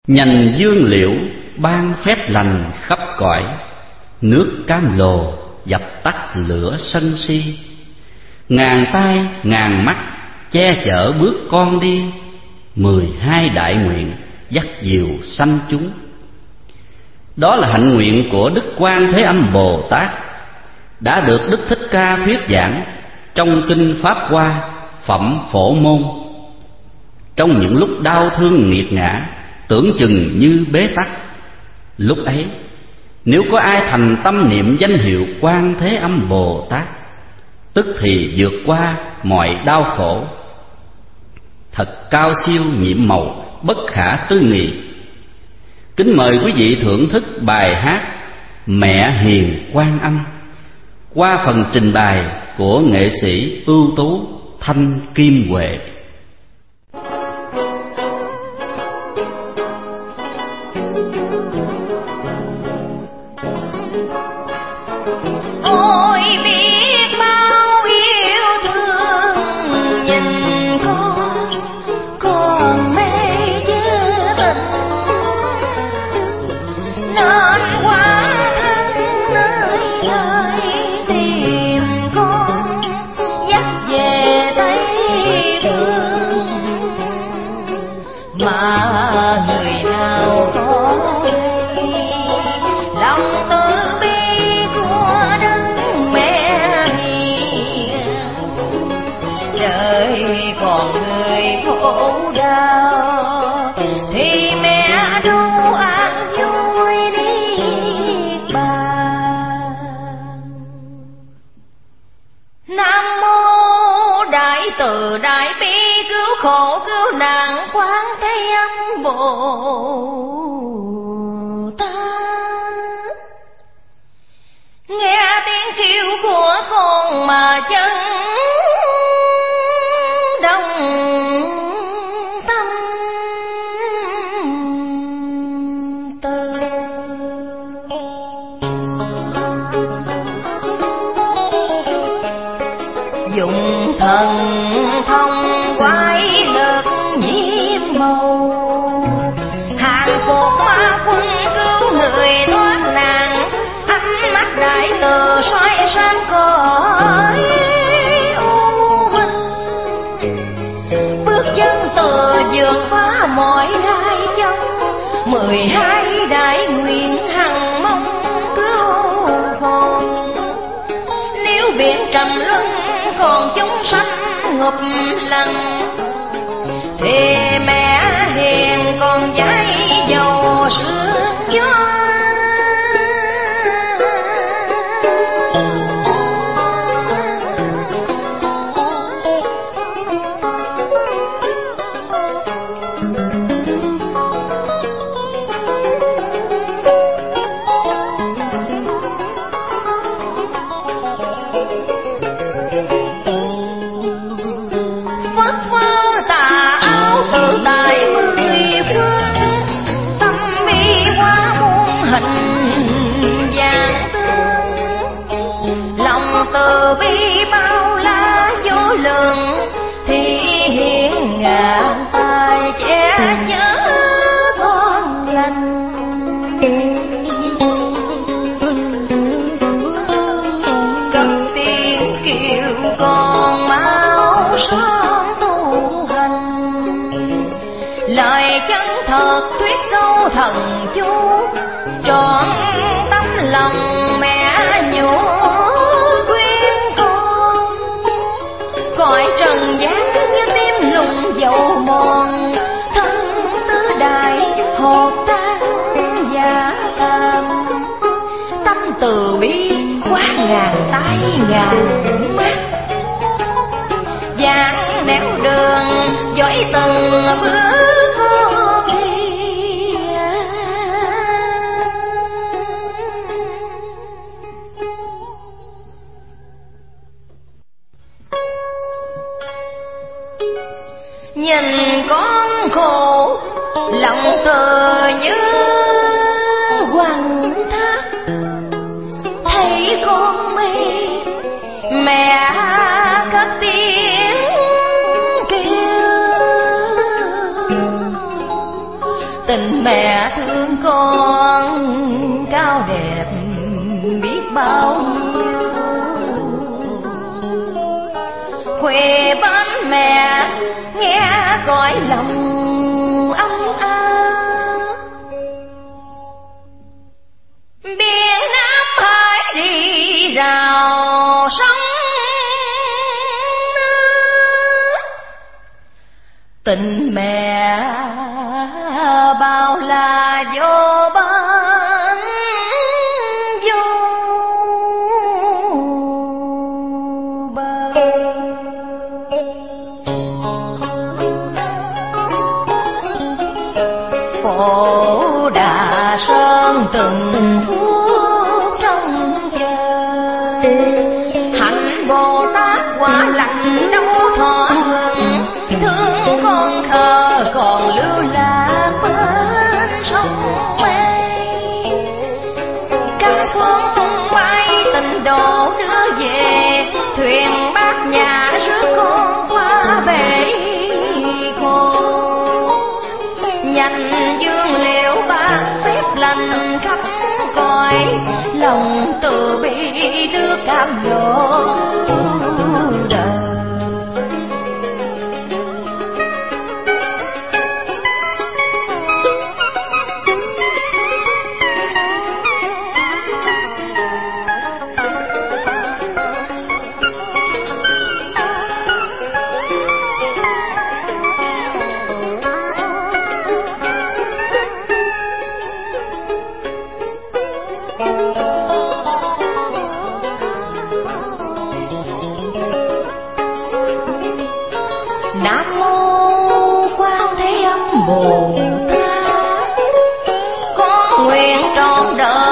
Nhành dương liễu ban phép lành khắp cõi, nước cam lồ dập tắt lửa sân si. Ngàn tay ngàn mắt che chở bước con đi, 12 đại nguyện dắt diều sanh chúng. Đó là hạnh nguyện của Đức Quan Thế Âm Bồ Tát, đã được Đức Thích Ca thuyết giảng trong kinh Pháp Hoa Phẩm Phổ Môn. Trong những lúc đau thương nghiệt ngã, tưởng chừng như bế tắc, lúc ấy nếu có ai thành tâm niệm danh hiệu Quan Thế Âm Bồ Tát, tức thì vượt qua mọi đau khổ. Thật cao siêu nhiệm màu, bất khả tư nghị. Kính mời quý vị thưởng thức bài hát Mẹ Hiền Quan Âm qua phần trình bày của nghệ sĩ ưu tú Thanh Kim Huệ. Tình mẹ thương con cao đẹp biết bao nhiêu, quê bên mẹ nghe cõi lòng ấm áp. Biển Nam Hải đi rào sông, tình mẹ bao la vô bên vô bờ. Phổ Đà Sơn từng phút trong chờ, hạnh Bồ Tát quả lạnh đâu thọ hưởng, thương con khờ còn lưu lạc bên sông mây. Các phương tung bay tình độ đưa về, thuyền bát nhà rước con qua bể khổ. Nhanh dương liễu bát phép lành khắp cõi, lòng từ bi đưa cam lộ đời. Nam mô Quan Thế Âm Bồ Tát, con nguyện trọn đời